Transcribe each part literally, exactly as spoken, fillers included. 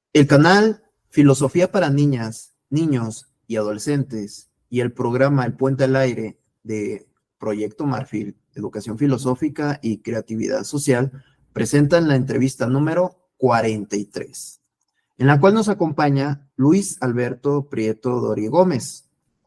El canal Filosofía para Niñas, Niños y Adolescentes y el programa El Puente al Aire de Proyecto Marfil, Educación Filosófica y Creatividad Social, presentan la entrevista número cuarenta y tres, en la cual nos acompaña Luis Alberto Prieto Dori Gómez.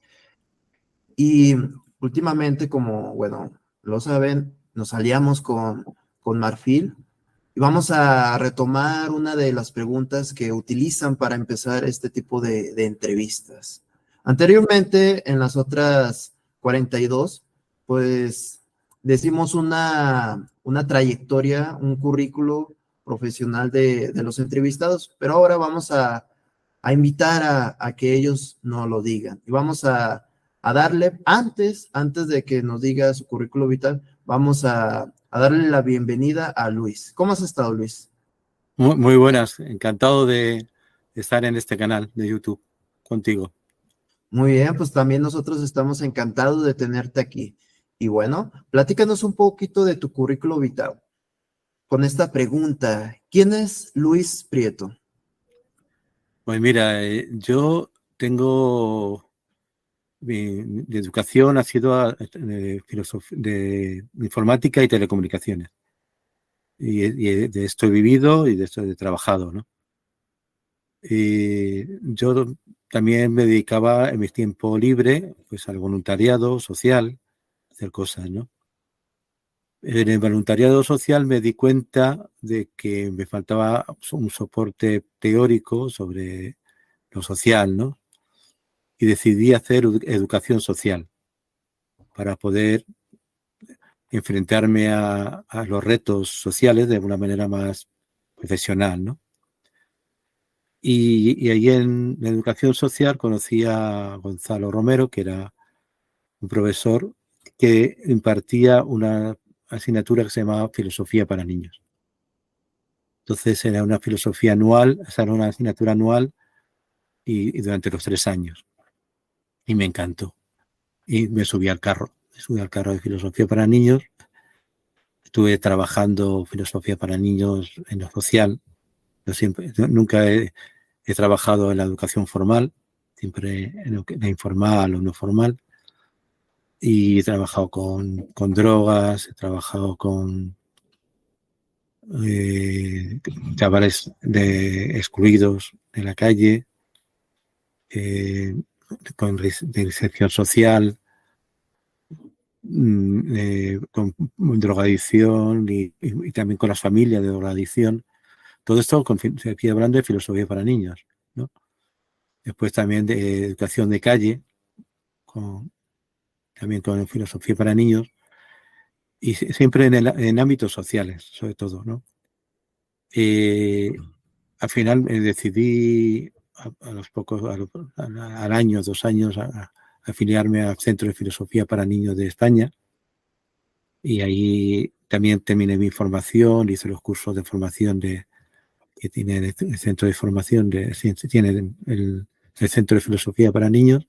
Y últimamente, como, bueno, lo saben, nos aliamos con, con Marfil y vamos a retomar una de las preguntas que utilizan para empezar este tipo de, de entrevistas. Anteriormente, en las otras cuarenta y dos, pues decimos una, una trayectoria, un currículo profesional de, de los entrevistados, pero ahora vamos a, a invitar a, a que ellos nos lo digan. Y vamos a, a darle, antes, antes de que nos diga su currículo vital, vamos a, a darle la bienvenida a Luis. ¿Cómo has estado, Luis? Muy, muy buenas, encantado de estar en este canal de YouTube contigo. Muy bien, pues también nosotros estamos encantados de tenerte aquí. Y bueno, platícanos un poquito de tu currículo vital. Con esta pregunta, ¿quién es Luis Prieto? Pues mira, eh, yo tengo, mi, mi educación ha sido de, filosofía, de informática y telecomunicaciones. Y, y de esto he vivido y de esto he trabajado, ¿no? Y yo también me dedicaba en mi tiempo libre pues al voluntariado social, hacer cosas, ¿no? En el voluntariado social me di cuenta de que me faltaba un soporte teórico sobre lo social, ¿no? Y decidí hacer educación social para poder enfrentarme a, a los retos sociales de una manera más profesional, ¿no? Y, y ahí en la educación social conocí a Gonzalo Romero, que era un profesor que impartía una asignatura que se llamaba Filosofía para Niños. Entonces era una filosofía anual, o sea, era una asignatura anual y, y durante los tres años. Y me encantó. Y me subí al carro, me subí al carro de Filosofía para Niños. Estuve trabajando Filosofía para Niños en lo social. Yo siempre, yo nunca he, he trabajado en la educación formal, siempre en la informal o no formal. Y he trabajado con, con drogas, he trabajado con eh, chavales de, excluidos de la calle, eh, con de inserción social, eh, con drogadicción y, y, y también con las familias de drogadicción. Todo esto con, aquí hablando de filosofía para niños, ¿no? Después también de educación de calle, con, también con filosofía para niños, y siempre en, el, en ámbitos sociales, sobre todo, ¿no? Eh, al final me decidí a, a los pocos, a, a, al año, dos años, a, a afiliarme al Centro de Filosofía para Niños de España, y ahí también terminé mi formación, hice los cursos de formación de, que tiene el, el Centro de Formación, de, tiene el, el, el Centro de Filosofía para Niños,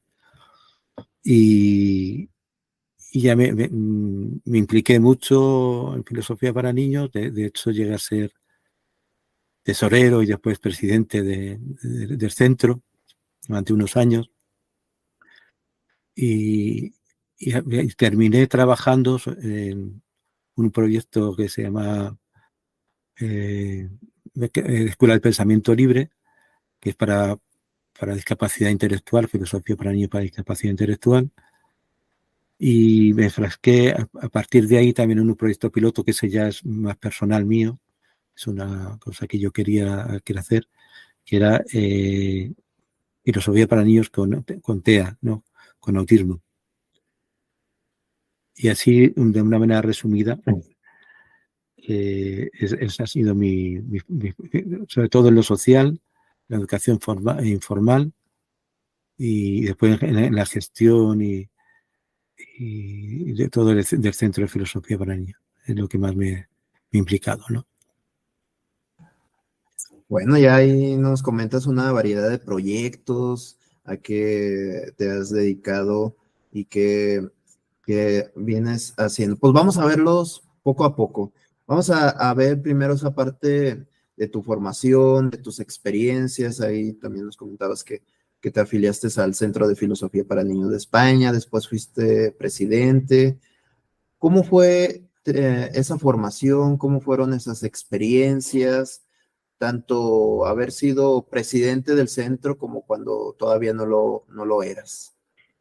y, y ya me, me, me impliqué mucho en Filosofía para Niños. De, de hecho llegué a ser tesorero y después presidente de, de, del centro durante unos años, y, y, y terminé trabajando en un proyecto que se llama eh, Escuela del Pensamiento Libre, que es para, para discapacidad intelectual, filosofía para niños para discapacidad intelectual, y me enfrasqué a, a partir de ahí también en un proyecto piloto que ese ya es más personal mío, es una cosa que yo quería, quería hacer, que era eh, filosofía para niños con, con T E A, ¿no? Con autismo. Y así, de una manera resumida, eh, esa ha sido mi, mi, mi, sobre todo en lo social, la educación formal, informal, y después en, en la gestión y, y de todo el, del Centro de Filosofía para Niños. Es lo que más me, me ha implicado, ¿no? Bueno, ya ahí nos comentas una variedad de proyectos a que te has dedicado y que, que vienes haciendo. Pues vamos a verlos poco a poco. Vamos a, a ver primero esa parte de tu formación, de tus experiencias. Ahí también nos comentabas que, que te afiliaste al Centro de Filosofía para Niños de España, después fuiste presidente. ¿Cómo fue eh, esa formación? ¿Cómo fueron esas experiencias? Tanto haber sido presidente del centro como cuando todavía no lo, no lo eras.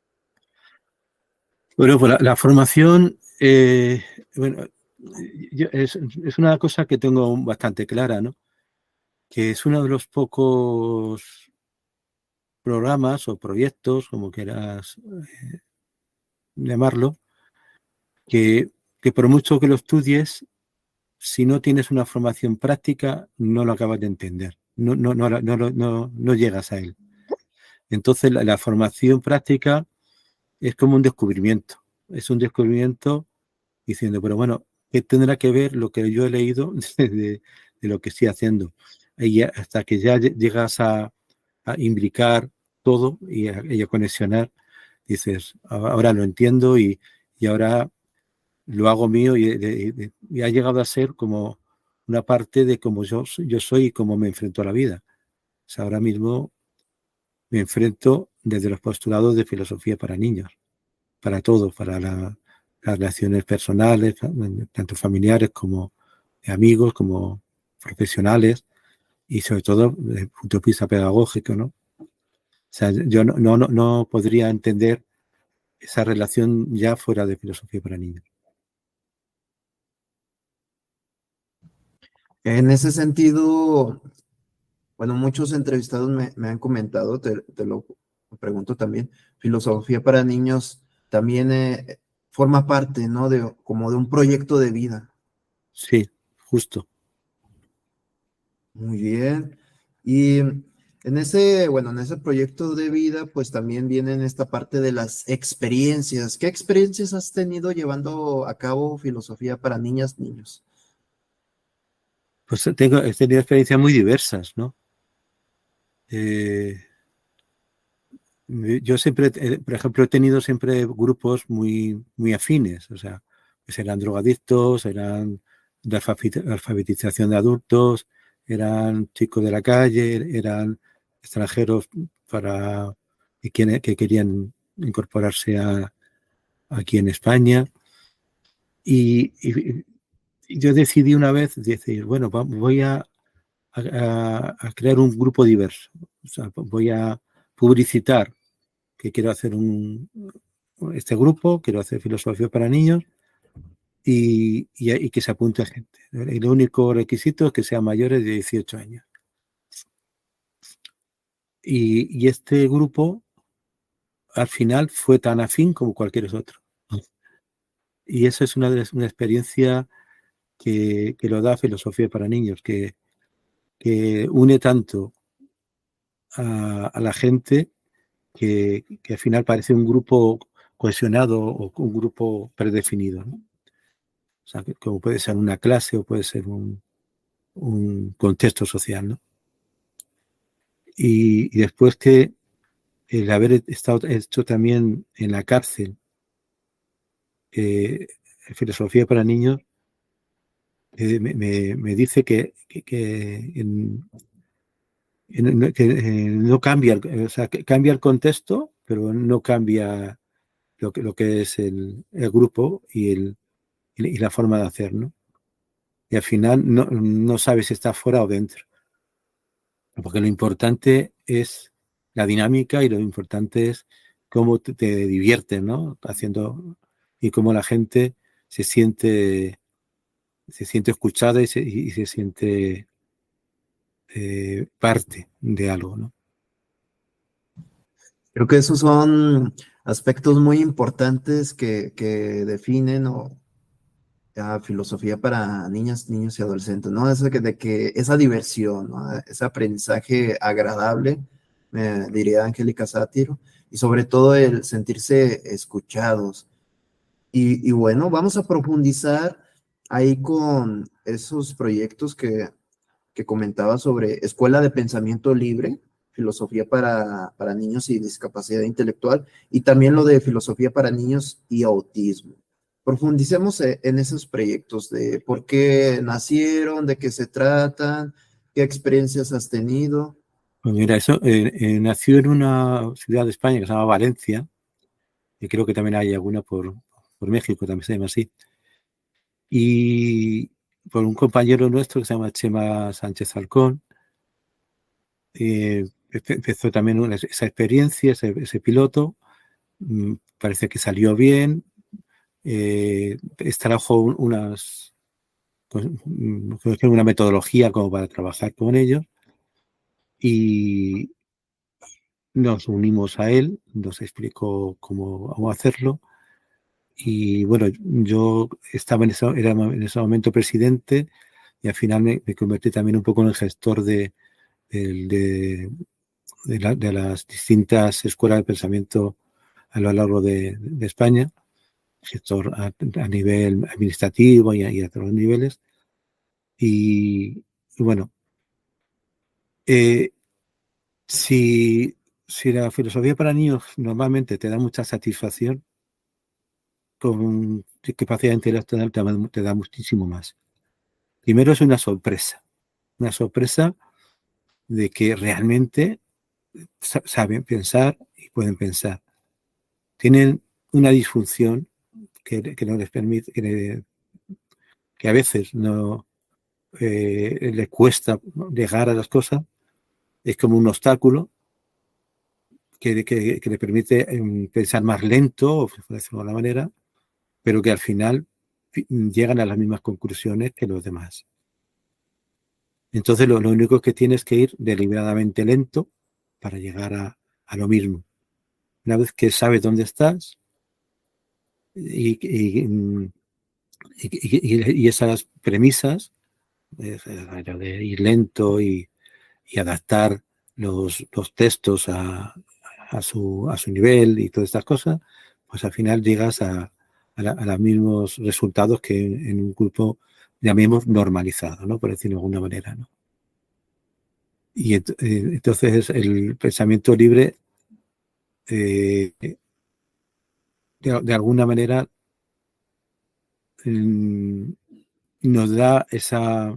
Bueno, pues la, la formación, eh, bueno, yo, es, es una cosa que tengo bastante clara, ¿no? Que es uno de los pocos programas o proyectos, como quieras eh, llamarlo, que, que por mucho que lo estudies, si no tienes una formación práctica, no lo acabas de entender, no, no, no, no, no, no llegas a él. Entonces, la, la formación práctica es como un descubrimiento, es un descubrimiento diciendo, pero bueno, ¿qué tendrá que ver lo que yo he leído de, de, de lo que estoy haciendo? Y ya, hasta que ya llegas a, a imbricar todo y a, y a conexionar, dices, ahora lo entiendo y, y ahora lo hago mío y, de, de, y ha llegado a ser como una parte de cómo yo, yo soy y cómo me enfrento a la vida. O sea, ahora mismo me enfrento desde los postulados de filosofía para niños, para todo, para la, las relaciones personales, tanto familiares como de amigos, como profesionales y sobre todo desde el punto de vista pedagógico, ¿no? O sea, yo no, no, no podría entender esa relación ya fuera de filosofía para niños. En ese sentido, bueno, muchos entrevistados me, me han comentado, te, te lo pregunto también, filosofía para niños también eh, forma parte, ¿no? De, como de un proyecto de vida. Sí, justo. Muy bien. Y en ese, bueno, en ese proyecto de vida, pues también viene en esta parte de las experiencias. ¿Qué experiencias has tenido llevando a cabo filosofía para niñas, niños? Pues tengo, he tenido experiencias muy diversas, ¿no? Eh, yo siempre, eh, por ejemplo, he tenido siempre grupos muy, muy afines, o sea, pues eran drogadictos, eran de alfabetización de adultos, eran chicos de la calle, eran extranjeros para que, que querían incorporarse a, aquí en España. Y, y, y yo decidí una vez decir, bueno, voy a, a, a crear un grupo diverso, o sea, voy a publicitar que quiero hacer un, este grupo, quiero hacer filosofía para niños y, y, y que se apunte a gente. El único requisito es que sean mayores de dieciocho años. Y, y este grupo al final fue tan afín como cualquier otro. Y eso es una, una experiencia que, que lo da filosofía para niños, que, que une tanto a, a la gente que, que al final parece un grupo cohesionado o un grupo predefinido, ¿no? O sea, que, como puede ser una clase o puede ser un, un contexto social, ¿no? Y, y después que el haber estado hecho también en la cárcel eh, filosofía para niños, eh, me, me, me dice que, que, que, en, en, que eh, no cambia, o sea, que cambia el contexto, pero no cambia lo que, lo que es el, el grupo y, el, y la forma de hacer, ¿no? Y al final no, no sabes si está fuera o dentro. Porque lo importante es la dinámica y lo importante es cómo te, te diviertes, ¿no? Haciendo y cómo la gente se siente, se siente escuchada y se, y se siente eh, parte de algo, ¿no? Creo que esos son aspectos muy importantes que, que definen o, a filosofía para niñas, niños y adolescentes, ¿no? Eso que, de que esa diversión, ¿no? Ese aprendizaje agradable, me diría Angélica Sátiro, y sobre todo el sentirse escuchados. Y, y bueno, vamos a profundizar ahí con esos proyectos que, que comentaba sobre Escuela de Pensamiento Libre, filosofía para, para niños y discapacidad intelectual, y también lo de filosofía para niños y autismo. Profundicemos en esos proyectos de por qué nacieron, de qué se tratan, ¿Qué experiencias has tenido? Pues mira, eso eh, eh, nació en una ciudad de España que se llama Valencia, y creo que también hay alguna por, por México, también se llama así. Y por un compañero nuestro que se llama Chema Sánchez Falcón, eh, empezó también una, esa experiencia, ese, ese piloto, mmm, parece que salió bien, eh, extrajo unas, pues, una metodología como para trabajar con ellos y nos unimos a él, nos explicó cómo, cómo hacerlo y bueno, yo estaba en ese, era en ese momento presidente y al final me, me convertí también un poco en el gestor de, de, de, de, la, de las distintas escuelas de pensamiento a lo largo de, de España, gestor a, a nivel administrativo y a, y a todos los niveles. Y, y bueno, eh, si, si la filosofía para niños normalmente te da mucha satisfacción, con capacidad intelectual te, te da muchísimo más. Primero es una sorpresa, una sorpresa de que realmente saben pensar y pueden pensar. Tienen una disfunción que, que no les permite, que, que a veces no eh, les cuesta llegar a las cosas, es como un obstáculo que, que, que le permite um, pensar más lento, por decirlo de alguna manera, pero que al final llegan a las mismas conclusiones que los demás. Entonces lo, lo único que tienes que ir deliberadamente lento para llegar a, a lo mismo. Una vez que sabes dónde estás y, y, y, y, y esas premisas de ir lento y, y adaptar los, los textos a, a, su, a su nivel y todas estas cosas, pues al final llegas a, a, la, a los mismos resultados que en, en un grupo, llamemos, normalizado, ¿no? Por decirlo de alguna manera, ¿no? Y ent eh, entonces el pensamiento libre eh, de, de alguna manera mmm, nos da esa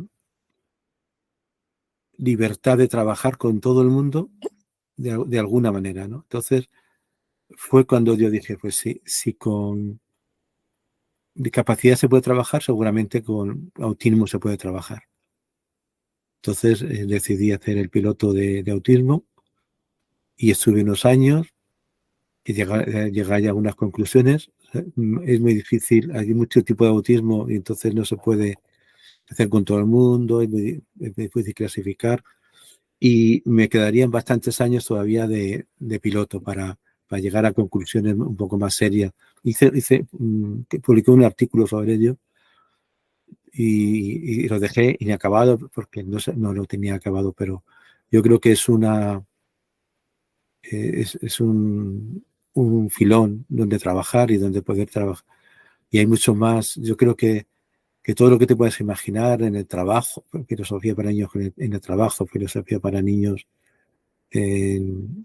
libertad de trabajar con todo el mundo de, de alguna manera, ¿no? Entonces fue cuando yo dije, pues sí, si con discapacidad se puede trabajar, seguramente con autismo se puede trabajar. Entonces eh, decidí hacer el piloto de, de autismo y estuve unos años y llegué, llegué ya a unas conclusiones. Es muy difícil, hay mucho tipo de autismo y entonces no se puede hacer con todo el mundo, es muy, es muy difícil clasificar y me quedarían bastantes años todavía de, de piloto para, para llegar a conclusiones un poco más serias. Hice, hice publiqué un artículo sobre ello y, y lo dejé inacabado porque no, no lo tenía acabado, pero yo creo que es una es, es un, un filón donde trabajar y donde poder trabajar. Y hay mucho más, yo creo que, que todo lo que te puedes imaginar en el trabajo, filosofía para niños en el, en el trabajo, filosofía para niños en,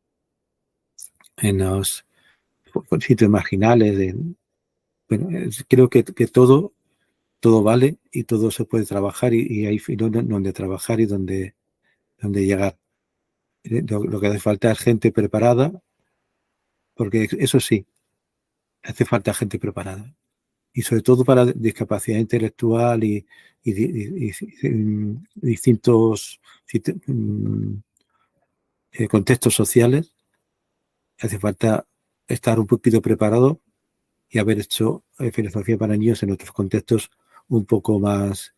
en los sitios marginales, en, bueno, creo que, que todo, todo vale y todo se puede trabajar y, y hay filones donde trabajar y donde, donde llegar. Lo, lo que hace falta es gente preparada, porque eso sí, hace falta gente preparada. Y sobre todo para discapacidad intelectual y, y, y, y, y distintos eh, contextos sociales, hace falta estar un poquito preparado y haber hecho eh, filosofía para niños en otros contextos un poco más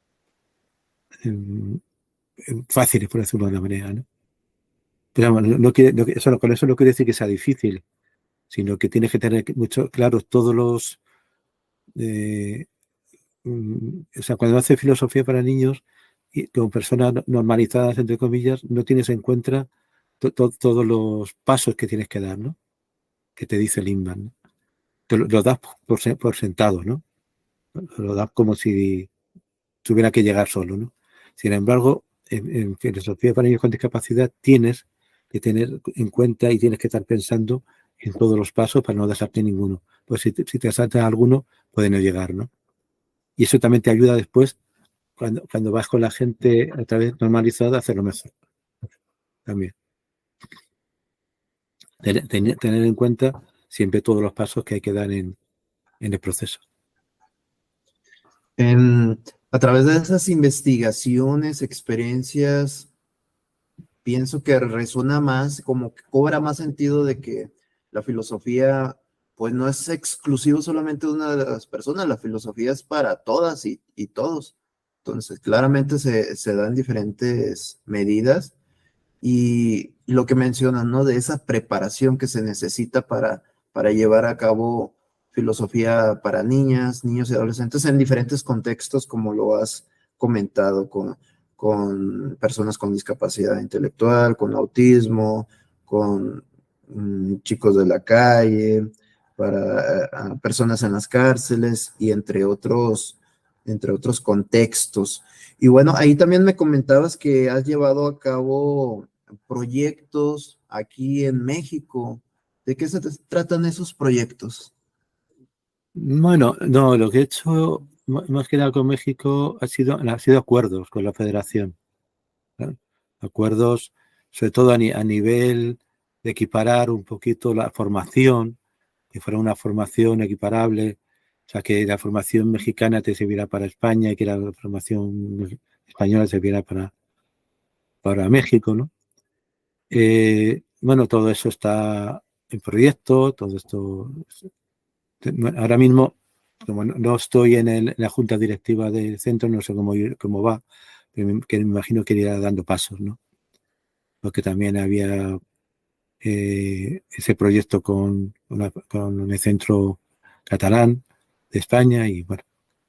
eh, fáciles, por decirlo de una manera, ¿no? Pero no, no quiere, no, eso, con eso no quiere decir que sea difícil, sino que tienes que tener mucho claro todos los... Eh, o sea, cuando haces filosofía para niños y con personas normalizadas, entre comillas, no tienes en cuenta to, to, todos los pasos que tienes que dar, ¿no? Que te dice Lindman, ¿no? Te lo, lo das por, por sentado, ¿no? Lo das como si tuviera que llegar solo, ¿no? Sin embargo, en, en filosofía para niños con discapacidad tienes que tener en cuenta y tienes que estar pensando en todos los pasos para no dejarte ninguno. Pues si te, si te saltas alguno, puede no llegar, ¿no? Y eso también te ayuda después cuando, cuando vas con la gente otra vez normalizada, hacerlo mejor también. Tener, tener en cuenta siempre todos los pasos que hay que dar en, en el proceso. En, a través de esas investigaciones, experiencias, pienso que resuena más, como que cobra más sentido de que la filosofía, pues no es exclusivo solamente de una de las personas, la filosofía es para todas y, y todos. Entonces, claramente se, se dan diferentes medidas y lo que mencionan, ¿no? De esa preparación que se necesita para, para llevar a cabo filosofía para niñas, niños y adolescentes en diferentes contextos, como lo has comentado, con, con personas con discapacidad intelectual, con autismo, con um, chicos de la calle, para uh, personas en las cárceles y entre otros, entre otros contextos. Y bueno, ahí también me comentabas que has llevado a cabo proyectos aquí en México. ¿De qué se tratan esos proyectos? Bueno, no, lo que he hecho más que nada con México ha sido, ha sido acuerdos con la federación, ¿no? Acuerdos, sobre todo a, ni, a nivel de equiparar un poquito la formación, que fuera una formación equiparable, o sea, que la formación mexicana te sirviera para España y que la formación española sirviera para, para México, ¿no? Eh, bueno, todo eso está en proyecto, todo esto. Ahora mismo, como no estoy en, el, en la junta directiva del centro, no sé cómo, cómo va, pero me, que me imagino que irá dando pasos, ¿no? Porque también había eh, ese proyecto con, una, con el centro catalán de España y bueno.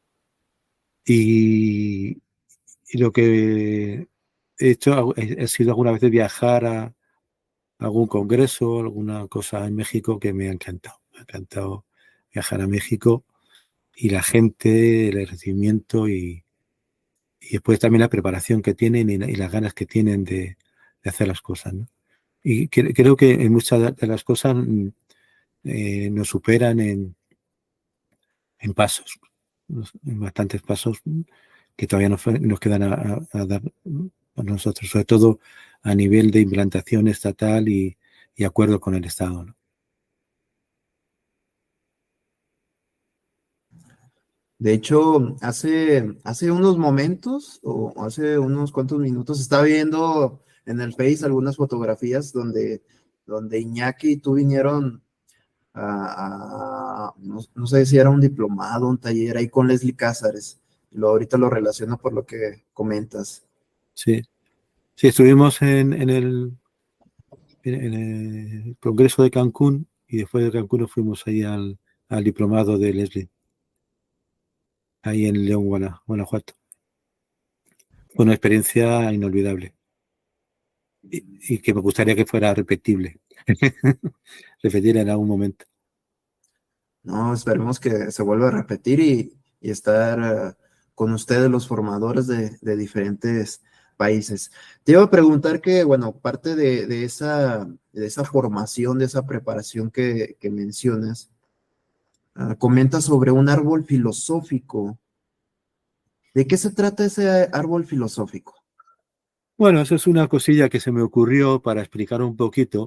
Y, y lo que he hecho ha sido alguna vez viajar a algún congreso, alguna cosa en México que me ha encantado. Me ha encantado viajar a México y la gente, el recibimiento y, y después también la preparación que tienen y, y las ganas que tienen de, de hacer las cosas, ¿no? Y que, creo que en muchas de las cosas eh, nos superan en, en pasos, en bastantes pasos que todavía nos, nos quedan a, a, a dar a nosotros, sobre todo a nivel de implantación estatal y, y acuerdo con el Estado, ¿no? De hecho, hace, hace unos momentos o hace unos cuantos minutos estaba viendo en el Face algunas fotografías donde, donde Iñaki y tú vinieron a, a no, no, sé si era un diplomado, un taller ahí con Leslie Cázares. Y lo, ahorita lo relaciono por lo que comentas. Sí, sí, estuvimos en, en, el, en el Congreso de Cancún y después de Cancún nos fuimos ahí al, al diplomado de Leslie, ahí en León, Guanajuato. Fue una experiencia inolvidable y, y que me gustaría que fuera repetible, repetir en algún momento. No, esperemos que se vuelva a repetir y, y estar uh, con ustedes, los formadores de, de diferentes países. Te iba a preguntar que, bueno, parte de, de, esa, de esa formación, de esa preparación que, que mencionas, uh, comenta sobre un árbol filosófico. ¿De qué se trata ese árbol filosófico? Bueno, eso es una cosilla que se me ocurrió para explicar un poquito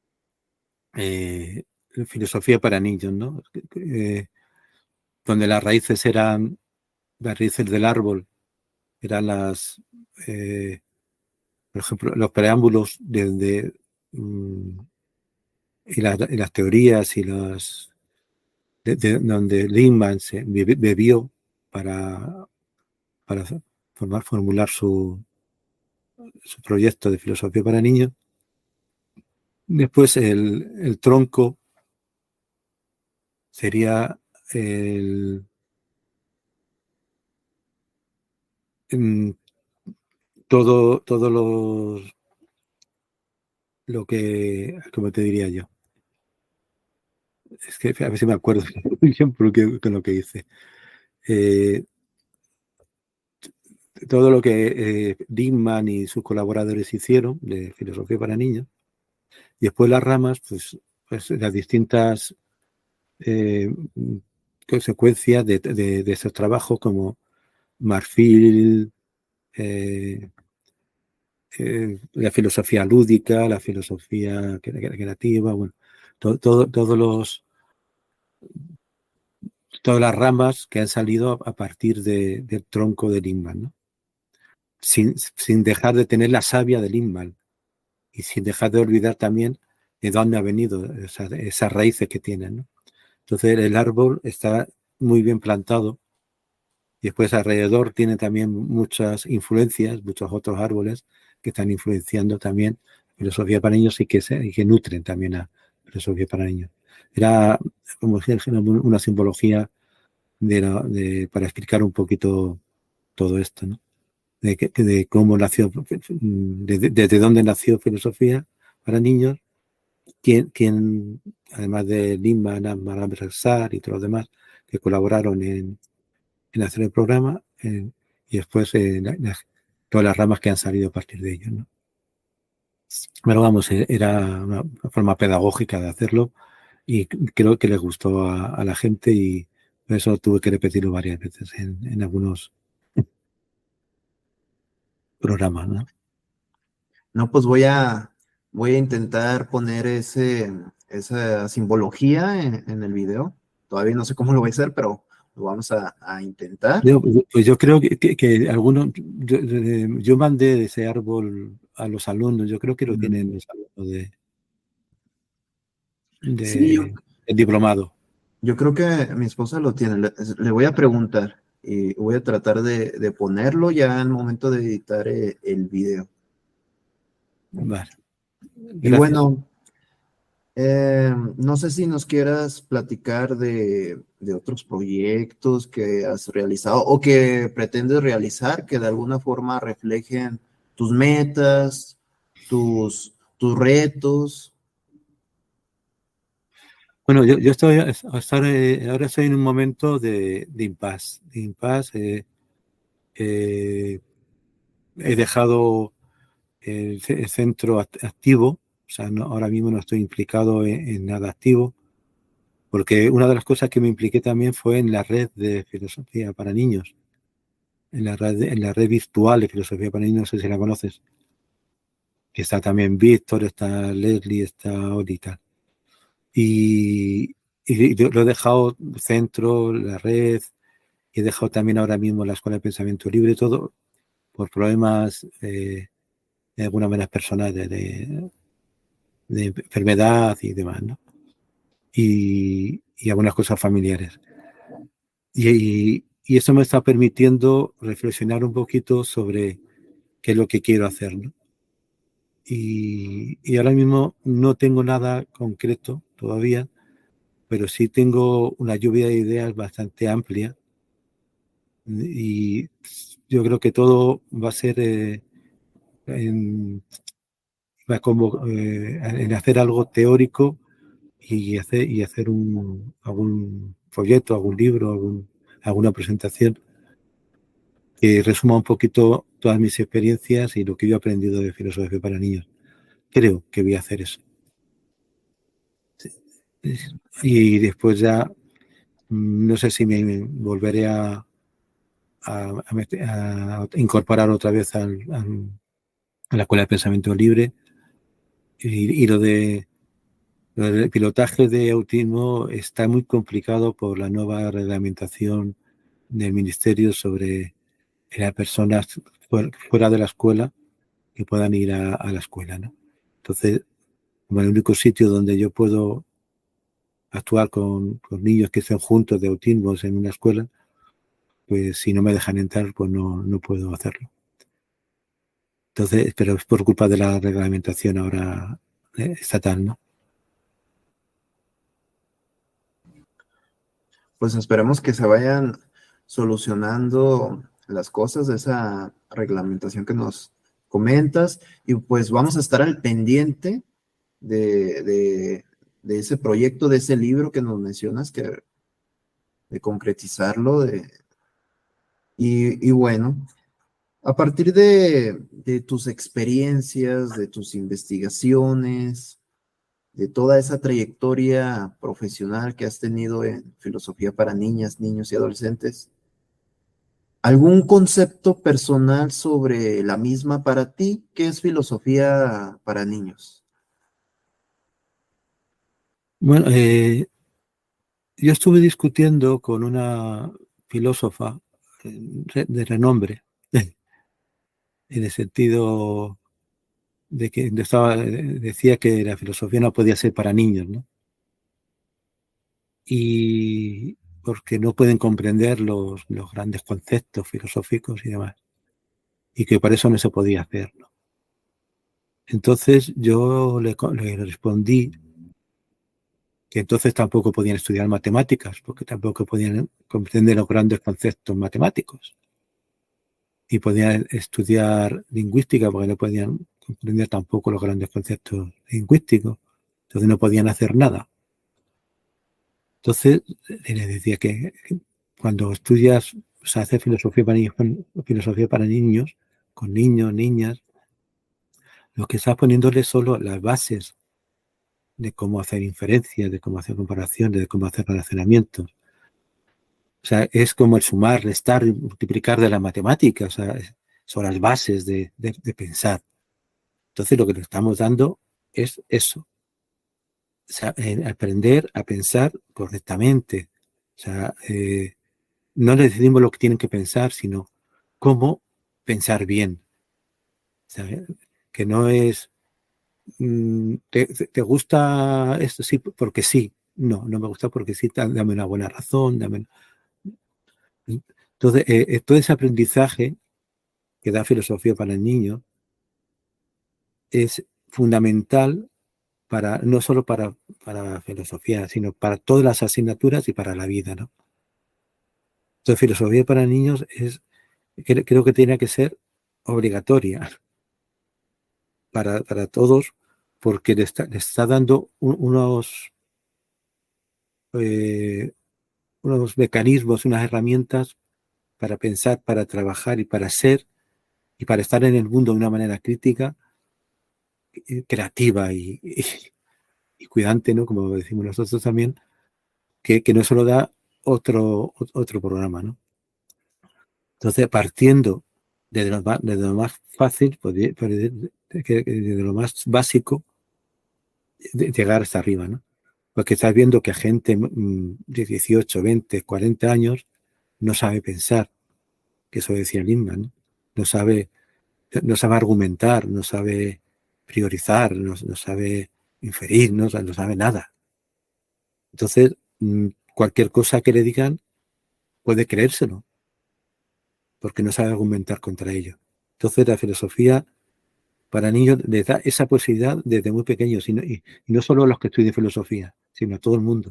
eh, filosofía para niños, ¿no? Eh, donde las raíces eran, las raíces del árbol, eran las, eh, por ejemplo, los preámbulos de, de um, y, la, y las teorías y las de, de, donde Lindman se bebió para, para formar, formular su, su proyecto de filosofía para niños. Después el, el tronco sería el, todo, todo los, lo que, ¿cómo te diría yo? Es que a ver si me acuerdo muy bien por qué, con lo que hice. Eh, todo lo que eh, Dickman y sus colaboradores hicieron de filosofía para niños. Y después las ramas, pues, pues las distintas eh, consecuencias de, de, de esos trabajos, como marfil, eh, eh, la filosofía lúdica, la filosofía creativa, bueno, todo, todo, todos los, todas las ramas que han salido a partir de, del tronco del Inman, ¿no? Sin, sin dejar de tener la savia del Inman y sin dejar de olvidar también de dónde ha venido esas, esas raíces que tienen, ¿no? Entonces el árbol está muy bien plantado y después alrededor tiene también muchas influencias, muchos otros árboles que están influenciando también filosofía para niños y que, se, y que nutren también a filosofía para niños. Era como una simbología de la, de, para explicar un poquito todo esto, ¿no? De, de cómo nació, desde de, de dónde nació filosofía para niños, quién, quién además de Lima, Maram Raksar y todos los demás que colaboraron en, en hacer el programa, eh, y después eh, la, la, todas las ramas que han salido a partir de ellos, ¿no? Pero vamos, era una forma pedagógica de hacerlo y creo que les gustó a, a la gente y por eso tuve que repetirlo varias veces en, en algunos programas, ¿no? No, pues voy a, voy a intentar poner ese, esa simbología en, en el video. Todavía no sé cómo lo voy a hacer, pero lo vamos a, a intentar. Yo, pues yo creo que, que, que algunos, yo, yo mandé ese árbol a los alumnos, yo creo que lo mm. tienen los alumnos de, de sí, yo, el diplomado. Yo creo que mi esposa lo tiene, le, le voy a preguntar y voy a tratar de, de ponerlo ya en el momento de editar el, el video. Vale. Y bueno, eh, no sé si nos quieras platicar de, de otros proyectos que has realizado o que pretendes realizar que de alguna forma reflejen tus metas, tus, tus retos. Bueno, yo, yo estoy ahora estoy en un momento de, de impasse. De impasse eh, eh, he dejado el, el centro activo, o sea, no, ahora mismo no estoy implicado en, en nada activo, porque una de las cosas que me impliqué también fue en la red de filosofía para niños, en la red, en la red virtual de filosofía para niños, no sé si la conoces, que está también Víctor, está Leslie, está Olita. Y, y lo he dejado centro, la red, y he dejado también ahora mismo la Escuela de Pensamiento Libre, todo por problemas eh, de alguna manera personales, de, de enfermedad y demás, ¿no? Y, y algunas cosas familiares. Y, y, y eso me está permitiendo reflexionar un poquito sobre qué es lo que quiero hacer, ¿no? Y, y ahora mismo no tengo nada concreto todavía, pero sí tengo una lluvia de ideas bastante amplia y yo creo que todo va a ser eh, en, va como, eh, en hacer algo teórico y hacer, y hacer un, algún folleto, algún libro, algún, alguna presentación que resuma un poquito todas mis experiencias y lo que yo he aprendido de filosofía para niños. Creo que voy a hacer eso. Y después ya no sé si me volveré a, a, a, meter, a incorporar otra vez al, al, a la Escuela de Pensamiento Libre y, y lo de el pilotaje de autismo está muy complicado por la nueva reglamentación del Ministerio sobre las personas fuera de la escuela que puedan ir a, a la escuela, ¿no? Entonces, como el único sitio donde yo puedo actuar con, con niños que estén juntos de autismo en una escuela, pues si no me dejan entrar, pues no, no puedo hacerlo. Entonces, pero es por culpa de la reglamentación ahora eh, estatal, ¿no? Pues esperemos que se vayan solucionando las cosas de esa reglamentación que nos comentas y pues vamos a estar al pendiente de, de, de ese proyecto, de ese libro que nos mencionas, que, de concretizarlo. De, y, y bueno, a partir de, de tus experiencias, de tus investigaciones, de toda esa trayectoria profesional que has tenido en filosofía para niñas, niños y adolescentes, ¿Algún concepto personal sobre la misma para ti? ¿Qué es filosofía para niños? Bueno, eh, yo estuve discutiendo con una filósofa eh, de renombre, en el sentido de que estaba, decía que la filosofía no podía ser para niños, ¿no? Y porque no pueden comprender los, los grandes conceptos filosóficos y demás, y que por eso no se podía hacer, ¿no? Entonces yo le, le respondí que entonces tampoco podían estudiar matemáticas, porque tampoco podían comprender los grandes conceptos matemáticos. Y podían estudiar lingüística, porque no podían comprender tampoco los grandes conceptos lingüísticos. Entonces no podían hacer nada. Entonces les decía que cuando estudias, o sea, haces filosofía para niños, filosofía para niños, con niños, niñas, lo que estás poniéndoles solo las bases de cómo hacer inferencias, de cómo hacer comparaciones, de cómo hacer relacionamientos. O sea, es como el sumar, restar, multiplicar de la matemática. O sea, son las bases de, de, de pensar. Entonces, lo que le estamos dando es eso. O sea, eh, aprender a pensar correctamente. O sea, eh, no les decimos lo que tienen que pensar, sino cómo pensar bien. O sea, que no es, mm, ¿te, te gusta esto? Sí, porque sí. No, no me gusta porque sí, dame una buena razón, dame... Entonces, eh, todo ese aprendizaje que da filosofía para el niño es fundamental para, no solo para, para filosofía, sino para todas las asignaturas y para la vida, ¿no? Entonces, filosofía para niños es, creo, creo que tiene que ser obligatoria para, para todos, porque le está, le está dando un, unos, eh, unos mecanismos, unas herramientas para pensar, para trabajar y para ser y para estar en el mundo de una manera crítica, creativa y, y, y cuidante, ¿no? Como decimos nosotros también, que, que no solo da otro, otro programa, ¿no? Entonces, partiendo de lo más, de lo más fácil, de, de, de lo más básico, de llegar hasta arriba, ¿no? Porque estás viendo que a gente de dieciocho, veinte, cuarenta años no sabe pensar, que eso decía Lindman, ¿no? No sabe, no sabe argumentar, no sabe priorizar, no, no sabe inferir, no, no sabe nada. Entonces, cualquier cosa que le digan puede creérselo, porque no sabe argumentar contra ello. Entonces, la filosofía para niños les da esa posibilidad desde muy pequeños, y no, y, y no solo a los que estudian filosofía, sino a todo el mundo.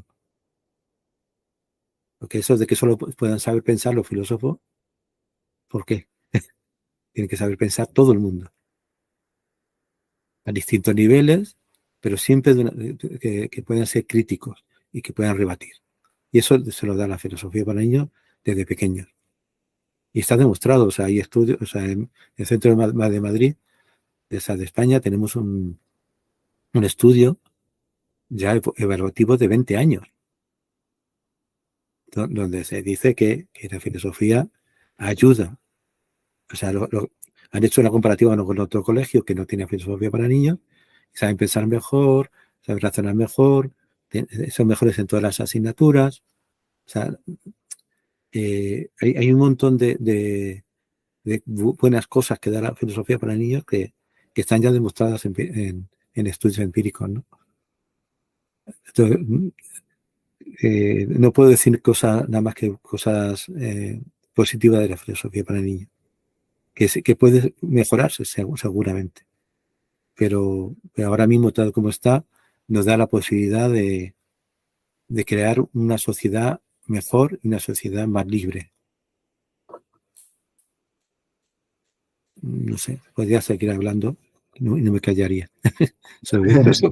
Porque eso de que solo puedan saber pensar los filósofos, ¿por qué? Tiene que saber pensar todo el mundo. A distintos niveles, pero siempre de una, de, que, que puedan ser críticos y que puedan rebatir. Y eso se lo da la filosofía para niños desde pequeños. Y está demostrado, o sea, hay estudios, o sea, en el Centro de Madrid, de, de España, tenemos un, un estudio ya evaluativo de veinte años, donde se dice que, que la filosofía ayuda. O sea, lo, lo, han hecho una comparativa con otro colegio que no tiene filosofía para niños, saben pensar mejor, saben razonar mejor, son mejores en todas las asignaturas. O sea, eh, hay, hay un montón de, de, de buenas cosas que da la filosofía para niños que, que están ya demostradas en, en, en estudios empíricos, ¿no? Entonces, eh, no puedo decir cosas, nada más que cosas eh, positivas de la filosofía para niños, que, que puede mejorarse seguramente, pero, pero ahora mismo tal como está nos da la posibilidad de, de crear una sociedad mejor y una sociedad más libre. No sé, podría seguir hablando y no, no me callaría sobre esto.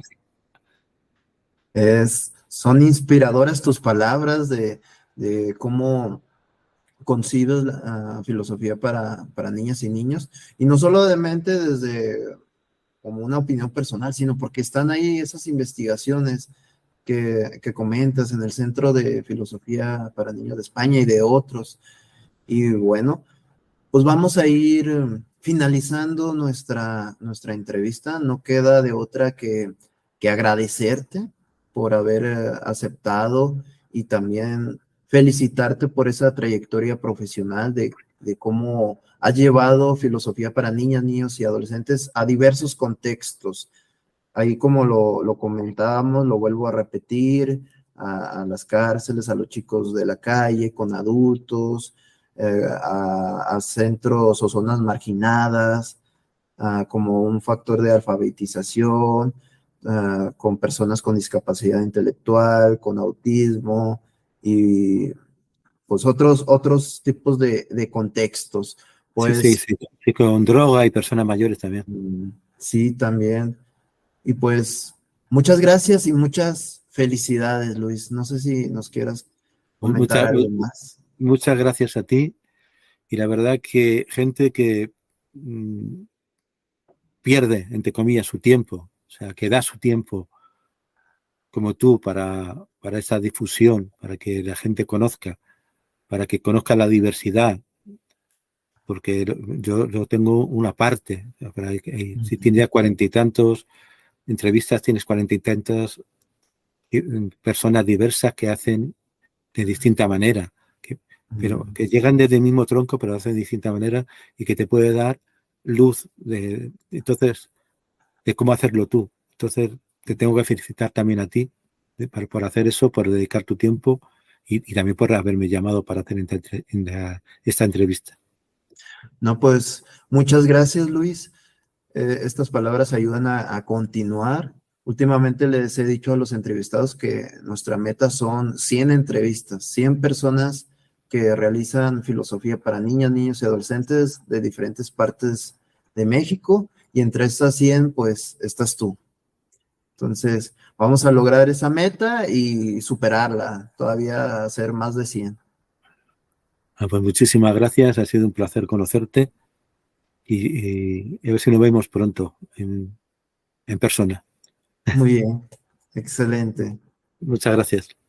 Es, son inspiradoras tus palabras de, de cómo concibes la uh, filosofía para, para niñas y niños, y no solamente desde como una opinión personal, sino porque están ahí esas investigaciones que, que comentas en el Centro de Filosofía para Niños de España y de otros. Y bueno, pues vamos a ir eh, finalizando nuestra, nuestra entrevista. No queda de otra que, que agradecerte por haber eh, aceptado y también felicitarte por esa trayectoria profesional de, de cómo has llevado filosofía para niñas, niños y adolescentes a diversos contextos. Ahí como lo, lo comentábamos, lo vuelvo a repetir, a, a las cárceles, a los chicos de la calle, con adultos, eh, a, a centros o zonas marginadas, uh, como un factor de alfabetización, uh, con personas con discapacidad intelectual, con autismo y pues otros, otros tipos de, de contextos. Sí, sí, Pues sí, sí, con droga y personas mayores también. sí, también. Y pues muchas gracias y muchas felicidades, Luis. No sé si nos quieras comentar Muchas, algo más. muchas gracias a ti. Y la verdad que gente que mmm, pierde, entre comillas, su tiempo, o sea, que da su tiempo como tú para, para esta difusión, para que la gente conozca, para que conozca la diversidad, porque yo, yo tengo una parte, si tienes ya cuarenta y tantos entrevistas, tienes cuarenta y tantas personas diversas que hacen de distinta manera, que, pero que llegan desde el mismo tronco, pero hacen de distinta manera y que te puede dar luz de, entonces, de cómo hacerlo tú. Entonces, te tengo que felicitar también a ti de, por, por hacer eso, por dedicar tu tiempo y, y también por haberme llamado para hacer entre, esta, esta entrevista. No, pues muchas gracias, Luis. Eh, estas palabras ayudan a, a continuar. Últimamente les he dicho a los entrevistados que nuestra meta son cien entrevistas, cien personas que realizan filosofía para niñas, niños y adolescentes de diferentes partes de México, y entre estas cien, pues, estás tú. Entonces, vamos a lograr esa meta y superarla, todavía hacer más de cien. Ah, pues muchísimas gracias, ha sido un placer conocerte y, y a ver si nos vemos pronto en, en persona. Muy bien, excelente. Muchas gracias.